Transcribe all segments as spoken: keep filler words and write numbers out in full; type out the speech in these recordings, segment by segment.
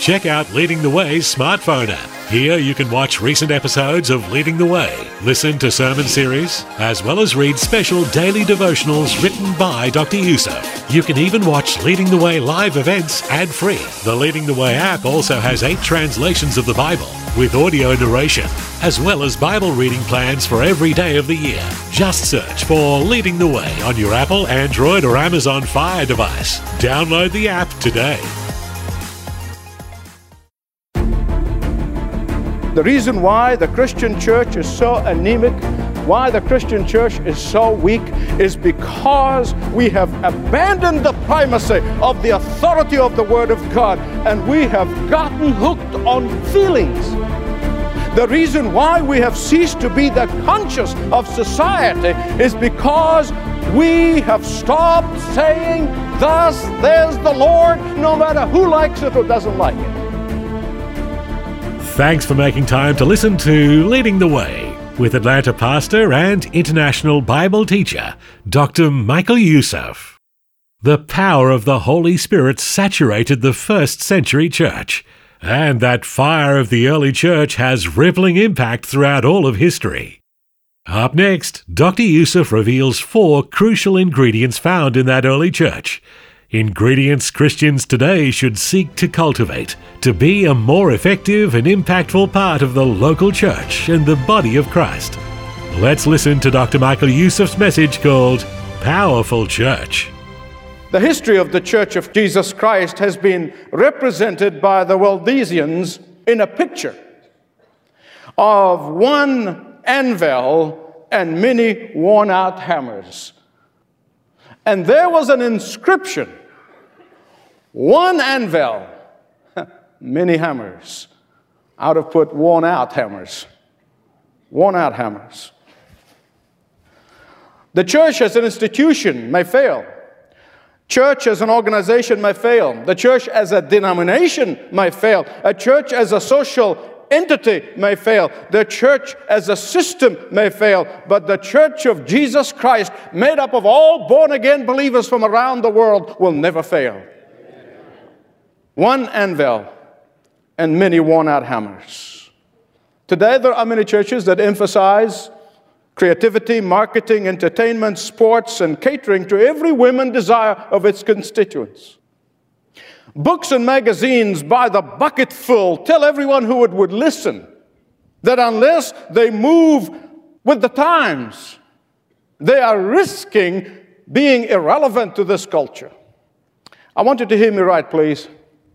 check out Leading the Way's smartphone app. Here you can watch recent episodes of Leading the Way, listen to sermon series, as well as read special daily devotionals written by Doctor Youssef. You can even watch Leading the Way live events ad-free. The Leading the Way app also has eight translations of the Bible with audio narration, as well as Bible reading plans for every day of the year. Just search for Leading the Way on your Apple, Android, or Amazon Fire device. Download the app today. The reason why the Christian church is so anemic, why the Christian church is so weak, is because we have abandoned the primacy of the authority of the Word of God, and we have gotten hooked on feelings. The reason why we have ceased to be the conscience of society is because we have stopped saying, "Thus says the Lord," no matter who likes it or doesn't like it. Thanks for making time to listen to Leading the Way with Atlanta pastor and international Bible teacher, Doctor Michael Youssef. The power of the Holy Spirit saturated the first century church, and that fire of the early church has rippling impact throughout all of history. Up next, Doctor Youssef reveals four crucial ingredients found in that early church. Ingredients Christians today should seek to cultivate to be a more effective and impactful part of the local church and the body of Christ. Let's listen to Doctor Michael Youssef's message called Powerful Church. The history of the Church of Jesus Christ has been represented by the Waldensians in a picture of one anvil and many worn-out hammers. And there was an inscription, one anvil, many hammers. I would have put worn-out hammers, worn-out hammers. The church as an institution may fail. Church as an organization may fail. The church as a denomination may fail. A church as a social entity may fail. The church as a system may fail. But the Church of Jesus Christ, made up of all born-again believers from around the world, will never fail. One anvil and many worn-out hammers. Today there are many churches that emphasize creativity, marketing, entertainment, sports, and catering to every whim and desire of its constituents. Books and magazines by the bucketful tell everyone who would, would listen that unless they move with the times, they are risking being irrelevant to this culture. I want you to hear me right, please.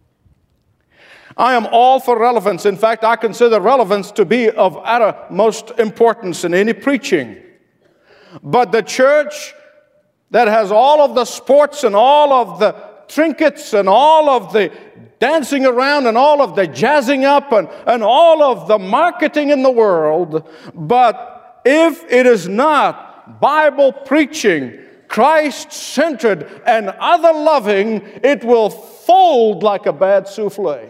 I am all for relevance. In fact, I consider relevance to be of uttermost importance in any preaching. But the church that has all of the sports and all of the trinkets and all of the dancing around and all of the jazzing up and, and all of the marketing in the world, but if it is not Bible preaching, Christ-centered and other-loving, it will fold like a bad souffle.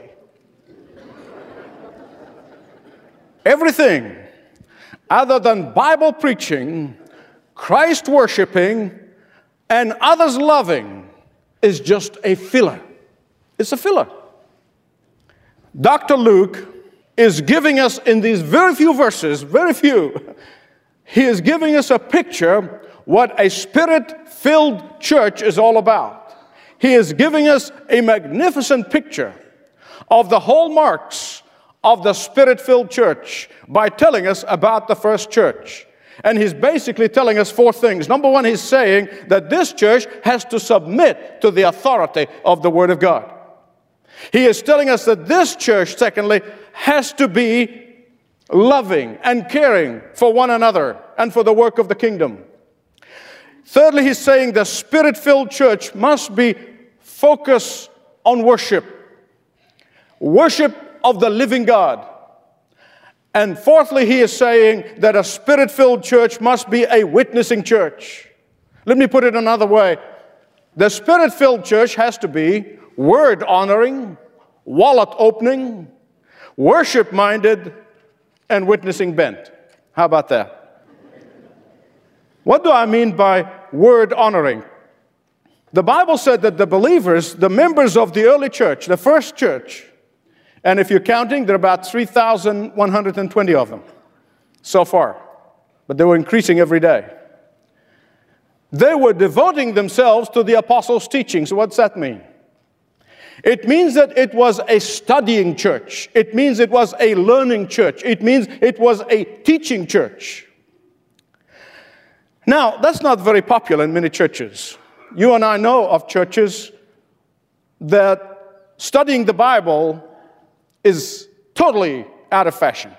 Everything other than Bible preaching, Christ-worshiping, and others-loving is just a filler. It's a filler. Doctor Luke is giving us in these very few verses, very few, he is giving us a picture what a Spirit-filled church is all about. He is giving us a magnificent picture of the hallmarks of the Spirit-filled church by telling us about the first church. And he's basically telling us four things. Number one, he's saying that this church has to submit to the authority of the Word of God. He is telling us that this church, secondly, has to be loving and caring for one another and for the work of the kingdom. Thirdly, he's saying the Spirit-filled church must be focused on worship. Worship of the living God. And fourthly, he is saying that a Spirit-filled church must be a witnessing church. Let me put it another way. The Spirit-filled church has to be word-honoring, wallet-opening, worship-minded, and witnessing-bent. How about that? What do I mean by word-honoring? The Bible said that the believers, the members of the early church, the first church, And if you're counting, there are about three thousand one hundred twenty of them so far. But they were increasing every day. They were devoting themselves to the apostles' teaching. So what's that mean? It means that it was a studying church. It means it was a learning church. It means it was a teaching church. Now, that's not very popular in many churches. You and I know of churches that studying the Bible is totally out of fashion.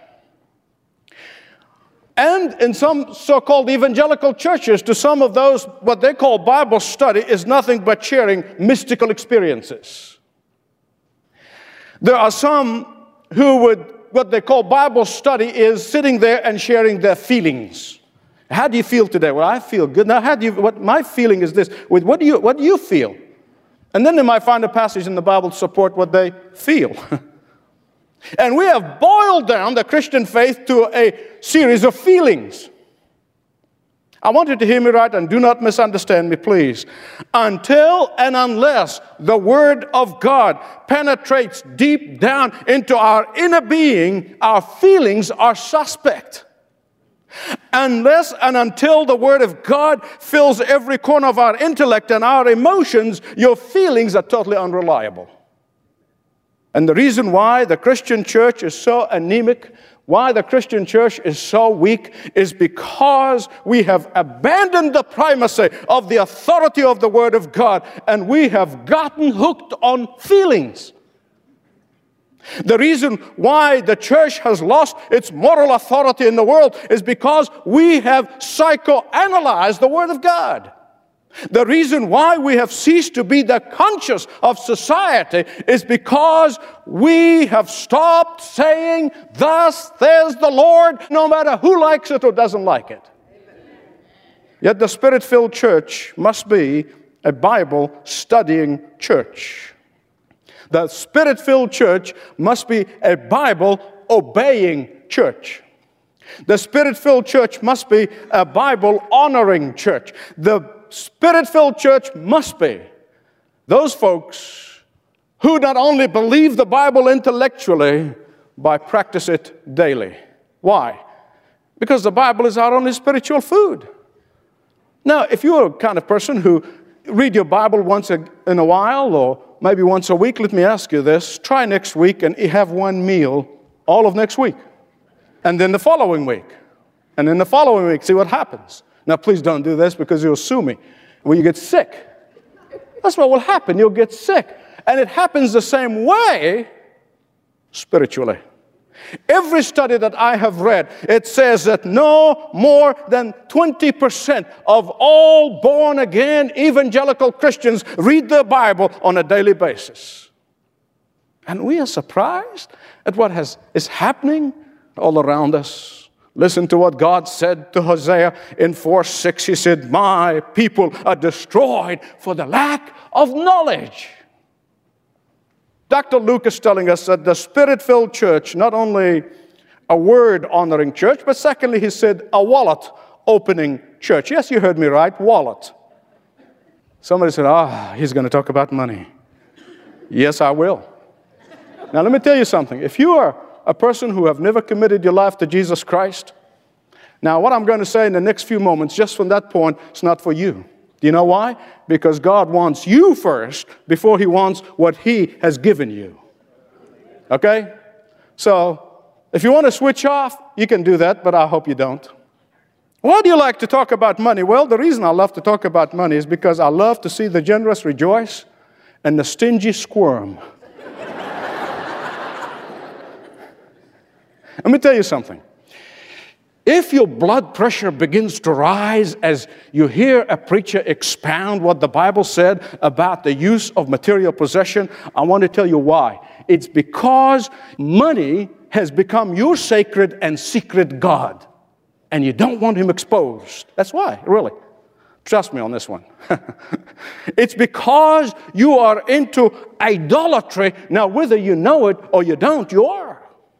And in some so-called evangelical churches, to some of those, what they call Bible study is nothing but sharing mystical experiences. There are some who would, what they call Bible study is sitting there and sharing their feelings. How do you feel today? Well, I feel good. Now, how do you, what my feeling is this. With what do you, what do you feel? And then they might find a passage in the Bible to support what they feel. And we have boiled down the Christian faith to a series of feelings. I want you to hear me right and do not misunderstand me, please. Until and unless the Word of God penetrates deep down into our inner being, our feelings are suspect. Unless and until the Word of God fills every corner of our intellect and our emotions, your feelings are totally unreliable. And the reason why the Christian church is so anemic, why the Christian church is so weak, is because we have abandoned the primacy of the authority of the Word of God, and we have gotten hooked on feelings. The reason why the church has lost its moral authority in the world is because we have psychoanalyzed the Word of God. The reason why we have ceased to be the conscience of society is because we have stopped saying, "Thus says the Lord," no matter who likes it or doesn't like it. Yet the Spirit-filled church must be a Bible-studying church. The Spirit-filled church must be a Bible-obeying church. The Spirit-filled church must be a Bible-honoring church. The Spirit-filled church must be those folks who not only believe the Bible intellectually, but practice it daily. Why? Because the Bible is our only spiritual food. Now, if you're a kind of person who read your Bible once a, in a while, or maybe once a week, let me ask you this. Try next week and have one meal all of next week. And then the following week. And then the following week, see what happens. Now, please don't do this because you'll sue me when you get sick. That's what will happen. You'll get sick. And it happens the same way spiritually. Every study that I have read, it says that no more than twenty percent of all born-again evangelical Christians read the Bible on a daily basis. And we are surprised at what has, is happening all around us. Listen to what God said to Hosea in four six. He said, "My people are destroyed for the lack of knowledge." Doctor Luke is telling us that the Spirit-filled church, not only a word-honoring church, but secondly, he said, a wallet-opening church. Yes, you heard me right, wallet. Somebody said, ah, he's going to talk about money. Yes, I will. Now, let me tell you something. If you are a person who have never committed your life to Jesus Christ, now what I'm going to say in the next few moments, just from that point, it's not for you. Do you know why? Because God wants you first before He wants what He has given you. Okay? So, if you want to switch off, you can do that, but I hope you don't. Why do you like to talk about money? Well, the reason I love to talk about money is because I love to see the generous rejoice and the stingy squirm. Let me tell you something. If your blood pressure begins to rise as you hear a preacher expound what the Bible said about the use of material possession, I want to tell you why. It's because money has become your sacred and secret God, and you don't want Him exposed. That's why, really. Trust me on this one. It's because you are into idolatry. Now, whether you know it or you don't, you are.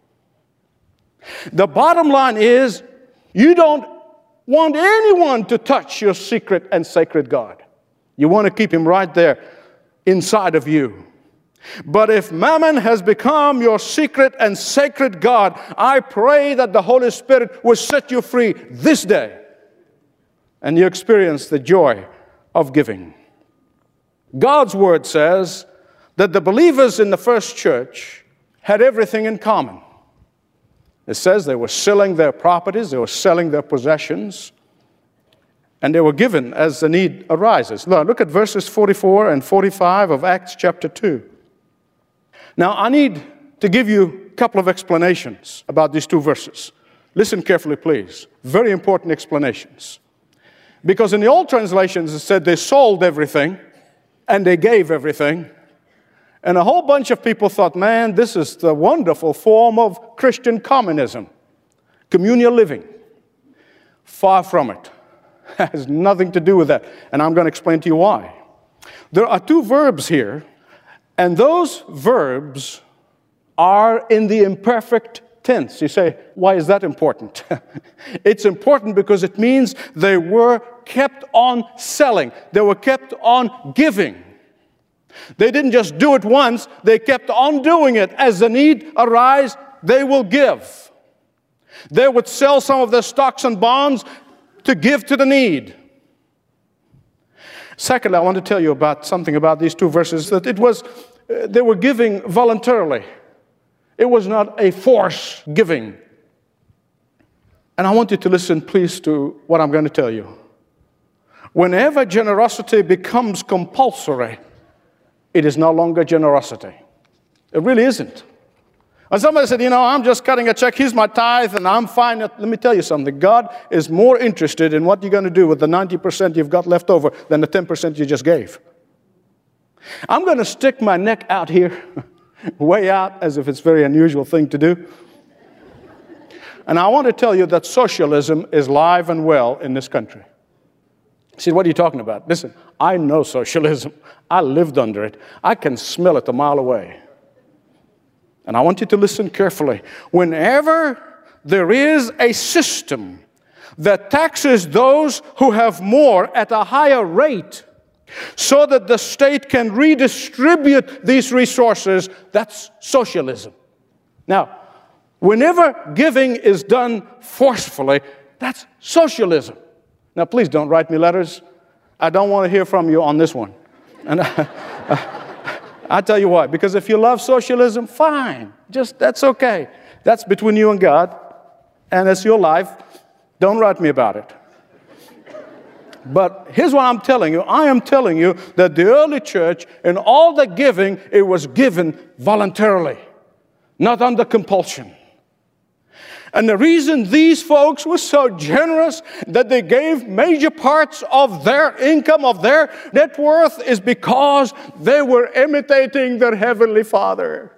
The bottom line is, you don't want anyone to touch your secret and sacred God. You want to keep Him right there inside of you. But if mammon has become your secret and sacred God, I pray that the Holy Spirit will set you free this day, and you experience the joy of giving. God's word says that the believers in the first church had everything in common. It says they were selling their properties, they were selling their possessions, and they were given as the need arises. Look at verses forty-four and forty-five of Acts chapter two. Now, I need to give you a couple of explanations about these two verses. Listen carefully, please. Very important explanations. Because in the old translations, it said they sold everything and they gave everything. And a whole bunch of people thought, man, this is the wonderful form of Christian communism, communal living. Far from it. It has nothing to do with that. And I'm going to explain to you why. There are two verbs here, and those verbs are in the imperfect tense. You say, why is that important? It's important because it means they were kept on selling. They were kept on giving. They didn't just do it once, they kept on doing it. As the need arise, they will give. They would sell some of their stocks and bonds to give to the need. Secondly, I want to tell you about something about these two verses, that it was, uh, they were giving voluntarily. It was not a force giving. And I want you to listen, please, to what I'm going to tell you. Whenever generosity becomes compulsory, it is no longer generosity. It really isn't. And somebody said, you know, I'm just cutting a check, here's my tithe, and I'm fine. Let me tell you something. God is more interested in what you're going to do with the ninety percent you've got left over than the ten percent you just gave. I'm going to stick my neck out here, way out, as if it's a very unusual thing to do. And I want to tell you that socialism is live and well in this country. See, what are you talking about? Listen, I know socialism. I lived under it. I can smell it a mile away. And I want you to listen carefully. Whenever there is a system that taxes those who have more at a higher rate so that the state can redistribute these resources, that's socialism. Now, whenever giving is done forcefully, that's socialism. Now, please don't write me letters. I don't want to hear from you on this one. And I, I, I'll tell you why. Because if you love socialism, fine. Just, that's okay. That's between you and God. And it's your life. Don't write me about it. But here's what I'm telling you. I am telling you that the early church, in all the giving, it was given voluntarily, not under compulsion. And the reason these folks were so generous that they gave major parts of their income, of their net worth, is because they were imitating their Heavenly Father.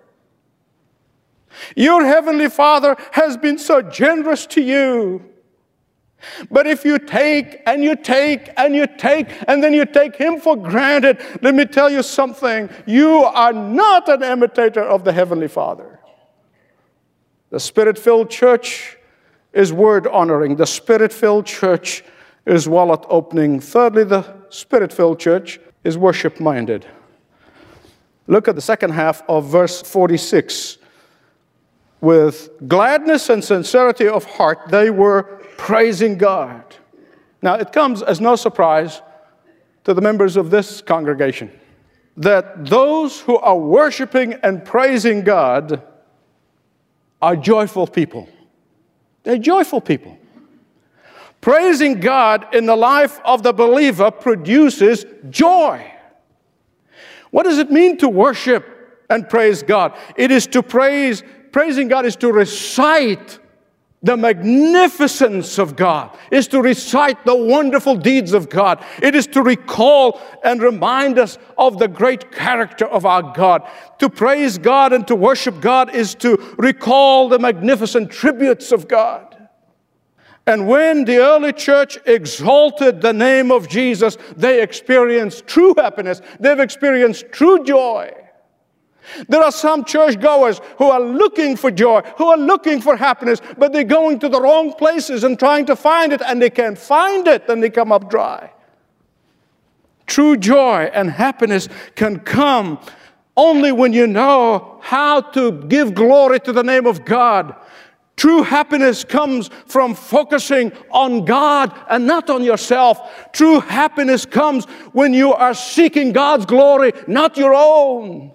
Your Heavenly Father has been so generous to you. But if you take and you take and you take and then you take Him for granted, let me tell you something. You are not an imitator of the Heavenly Father. The Spirit-filled church is word-honoring. The Spirit-filled church is wallet-opening. Thirdly, the Spirit-filled church is worship-minded. Look at the second half of verse forty-six. With gladness and sincerity of heart, they were praising God. Now, it comes as no surprise to the members of this congregation that those who are worshiping and praising God are joyful people. They're joyful people. Praising God in the life of the believer produces joy. What does it mean to worship and praise God? It is to praise, praising God is to recite the magnificence of God. It is to recite the wonderful deeds of God. It is to recall and remind us of the great character of our God. To praise God and to worship God is to recall the magnificent tributes of God. And when the early church exalted the name of Jesus, they experienced true happiness. They've experienced true joy. There are some churchgoers who are looking for joy, who are looking for happiness, but they're going to the wrong places and trying to find it, and they can't find it, and they come up dry. True joy and happiness can come Only when you know how to give glory to the name of God. True happiness comes from focusing on God and not on yourself. True happiness comes when you are seeking God's glory, not your own.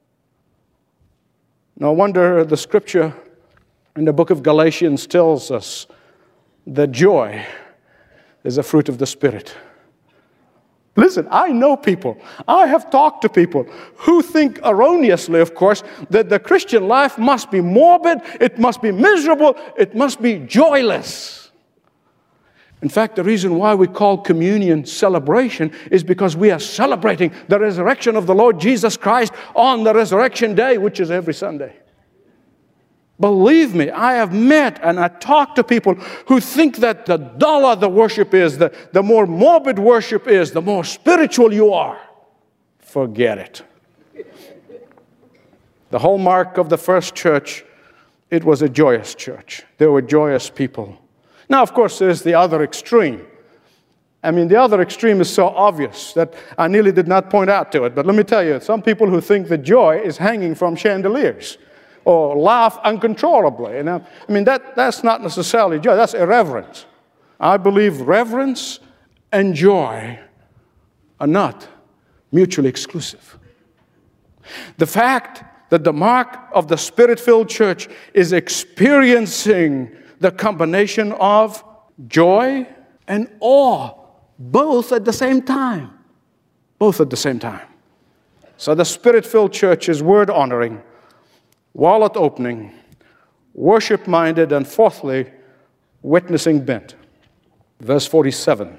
No wonder the scripture in the book of Galatians tells us that joy is a fruit of the Spirit. Listen, I know people, I have talked to people who think erroneously, of course, that the Christian life must be morbid, it must be miserable, it must be joyless. In fact, the reason why we call communion celebration is because we are celebrating the resurrection of the Lord Jesus Christ on the resurrection day, which is every Sunday. Believe me, I have met and I talked to people who think that the duller the worship is, the, the more morbid worship is, the more spiritual you are. Forget it. The hallmark of the first church, it was a joyous church. There were joyous people. Now, of course, there's the other extreme. I mean, the other extreme is so obvious that I nearly did not point out to it. But let me tell you, some people who think that joy is hanging from chandeliers or laugh uncontrollably. And I, I mean, that, that's not necessarily joy. That's irreverence. I believe reverence and joy are not mutually exclusive. The fact that the mark of the Spirit-filled church is experiencing the combination of joy and awe, both at the same time. Both at the same time. So the Spirit-filled church is word-honoring, wallet-opening, worship-minded, and fourthly, witnessing-bent. Verse forty-seven.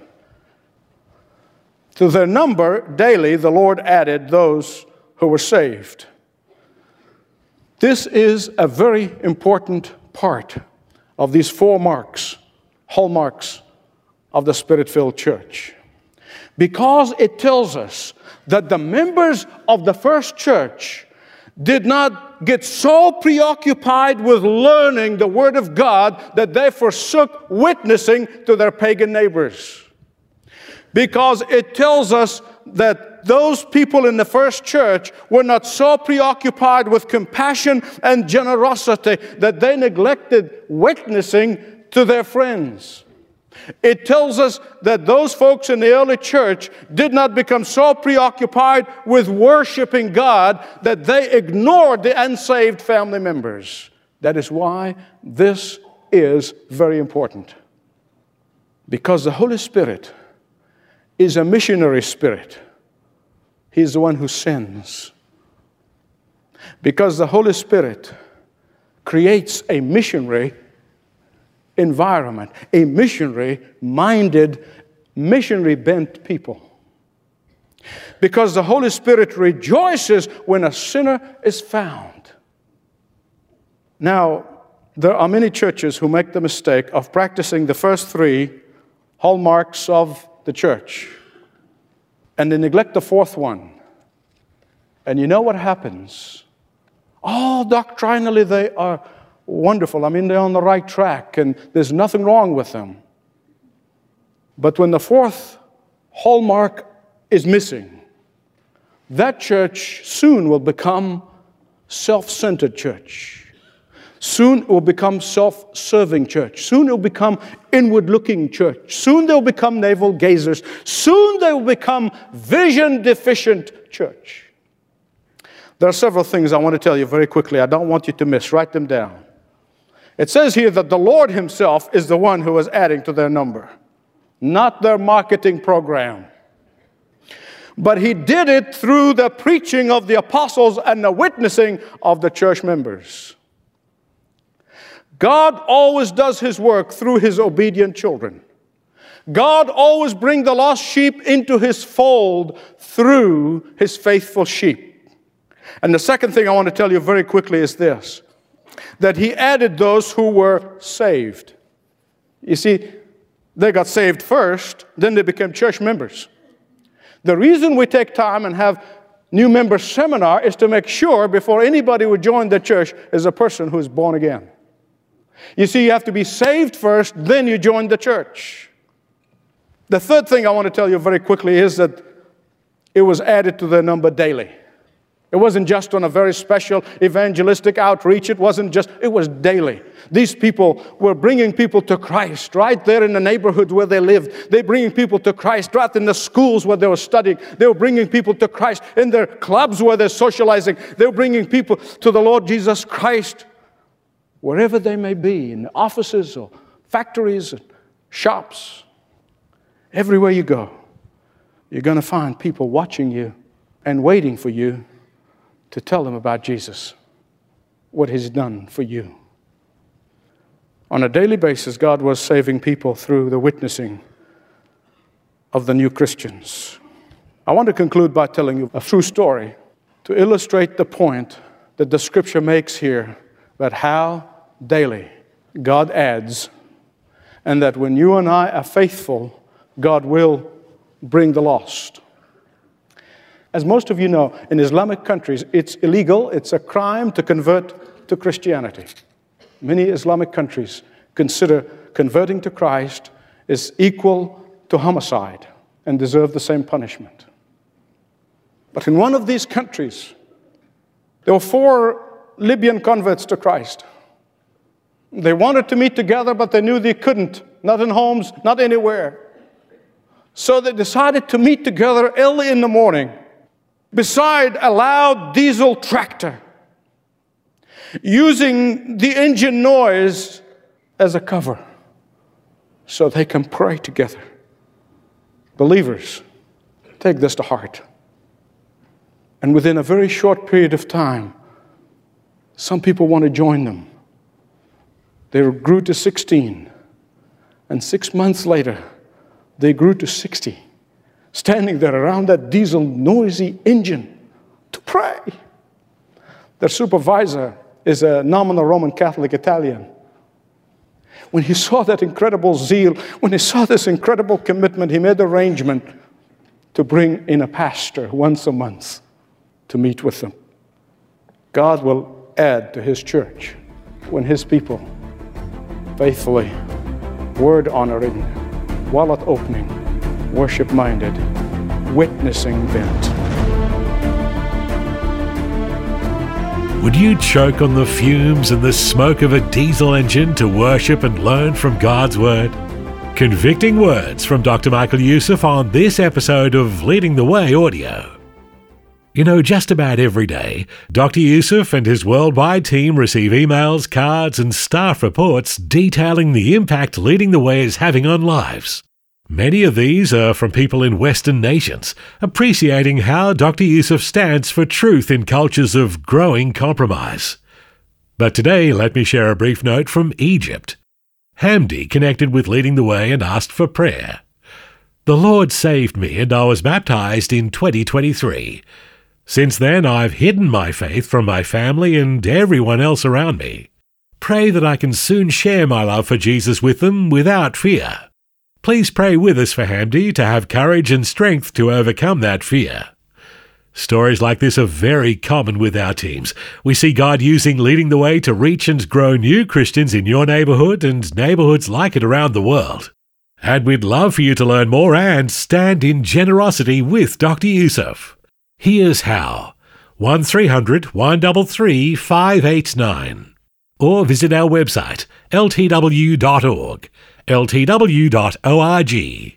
To their number daily the Lord added those who were saved. This is a very important part of these four marks, hallmarks of the Spirit-filled church. Because it tells us that the members of the first church did not get so preoccupied with learning the Word of God that they forsook witnessing to their pagan neighbors. Because it tells us that those people in the first church were not so preoccupied with compassion and generosity that they neglected witnessing to their friends. It tells us that those folks in the early church did not become so preoccupied with worshiping God that they ignored the unsaved family members. That is why this is very important. Because the Holy Spirit is a missionary spirit. He's the one who sends. Because the Holy Spirit creates a missionary environment, a missionary-minded, missionary-bent people. Because the Holy Spirit rejoices when a sinner is found. Now, there are many churches who make the mistake of practicing the first three hallmarks of the church, and they neglect the fourth one. And you know what happens? Oh, doctrinally they are wonderful. I mean, they're on the right track, and there's nothing wrong with them. But when the fourth hallmark is missing, that church soon will become self-centered church. Soon it will become self-serving church. Soon it will become inward-looking church. Soon they will become navel-gazers. Soon they will become vision-deficient church. There are several things I want to tell you very quickly. I don't want you to miss. Write them down. It says here that the Lord himself is the one who is adding to their number, not their marketing program. But he did it through the preaching of the apostles and the witnessing of the church members. God always does his work through his obedient children. God always brings the lost sheep into his fold through his faithful sheep. And the second thing I want to tell you very quickly is this, that he added those who were saved. You see, they got saved first, then they became church members. The reason we take time and have new member seminar is to make sure before anybody would join the church is a person who is born again. You see, you have to be saved first, then you join the church. The third thing I want to tell you very quickly is that it was added to their number daily. It wasn't just on a very special evangelistic outreach. It wasn't just, it was daily. These people were bringing people to Christ right there in the neighborhood where they lived. They were bringing people to Christ right in the schools where they were studying. They were bringing people to Christ in their clubs where they're socializing. They were bringing people to the Lord Jesus Christ wherever they may be, in offices or factories and shops. Everywhere you go, you're going to find people watching you and waiting for you to tell them about Jesus, what He's done for you. On a daily basis, God was saving people through the witnessing of the new Christians. I want to conclude by telling you a true story to illustrate the point that the Scripture makes here about how daily God adds, and that when you and I are faithful, God will bring the lost. As most of you know, in Islamic countries, it's illegal, it's a crime to convert to Christianity. Many Islamic countries consider converting to Christ is equal to homicide and deserve the same punishment. But in one of these countries, there were four Libyan converts to Christ. They wanted to meet together, but they knew they couldn't, not in homes, not anywhere. So they decided to meet together early in the morning beside a loud diesel tractor, using the engine noise as a cover so they can pray together. Believers, take this to heart. And within a very short period of time, some people want to join them. They grew to sixteen, and six months later, they grew to sixty, standing there around that diesel noisy engine to pray. Their supervisor is a nominal Roman Catholic Italian. When he saw that incredible zeal, when he saw this incredible commitment, he made arrangement to bring in a pastor once a month to meet with them. God will add to His church when His people faithfully, word-honoring, wallet-opening, worship-minded, witnessing bent. Would you choke on the fumes and the smoke of a diesel engine to worship and learn from God's Word? Convicting words from Doctor Michael Youssef on this episode of Leading the Way Audio. You know, just about every day, Doctor Youssef and his worldwide team receive emails, cards, and staff reports detailing the impact Leading the Way is having on lives. Many of these are from people in Western nations, appreciating how Doctor Youssef stands for truth in cultures of growing compromise. But today, let me share a brief note from Egypt. Hamdi connected with Leading the Way and asked for prayer. The Lord saved me and I was baptized in twenty twenty-three. Since then, I've hidden my faith from my family and everyone else around me. Pray that I can soon share my love for Jesus with them without fear. Please pray with us for Hamdi to have courage and strength to overcome that fear. Stories like this are very common with our teams. We see God using Leading the Way to reach and grow new Christians in your neighborhood and neighborhoods like it around the world. And we'd love for you to learn more and stand in generosity with Doctor Youssef. Here's how. one three hundred, one three three, five eight nine. Or visit our website, L T W dot org, L T W dot org.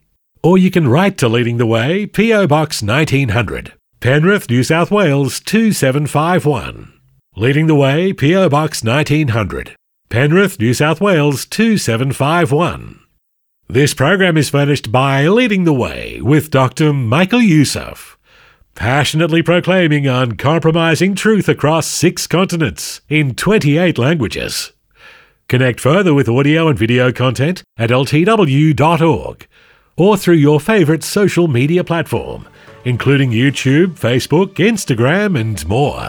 Or you can write to Leading the Way, P O Box nineteen hundred, Penrith, New South Wales two seven five one. Leading the Way, P O Box nineteen hundred, Penrith, New South Wales two seven five one. This program is furnished by Leading the Way with Doctor Michael Youssef, passionately proclaiming uncompromising truth across six continents in twenty-eight languages. Connect further with audio and video content at L T W dot org or through your favorite social media platform, including YouTube, Facebook, Instagram, and more.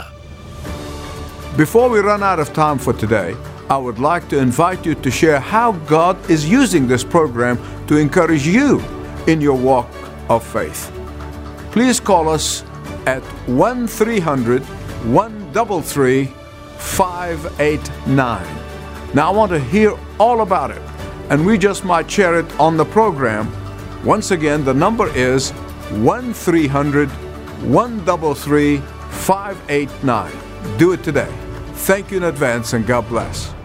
Before we run out of time for today, I would like to invite you to share how God is using this program to encourage you in your walk of faith. Please call us at one three hundred, one three three, five eight nine. Now I want to hear all about it, and we just might share it on the program. Once again, the number is one three hundred, one three three, five eight nine. Do it today. Thank you in advance, and God bless.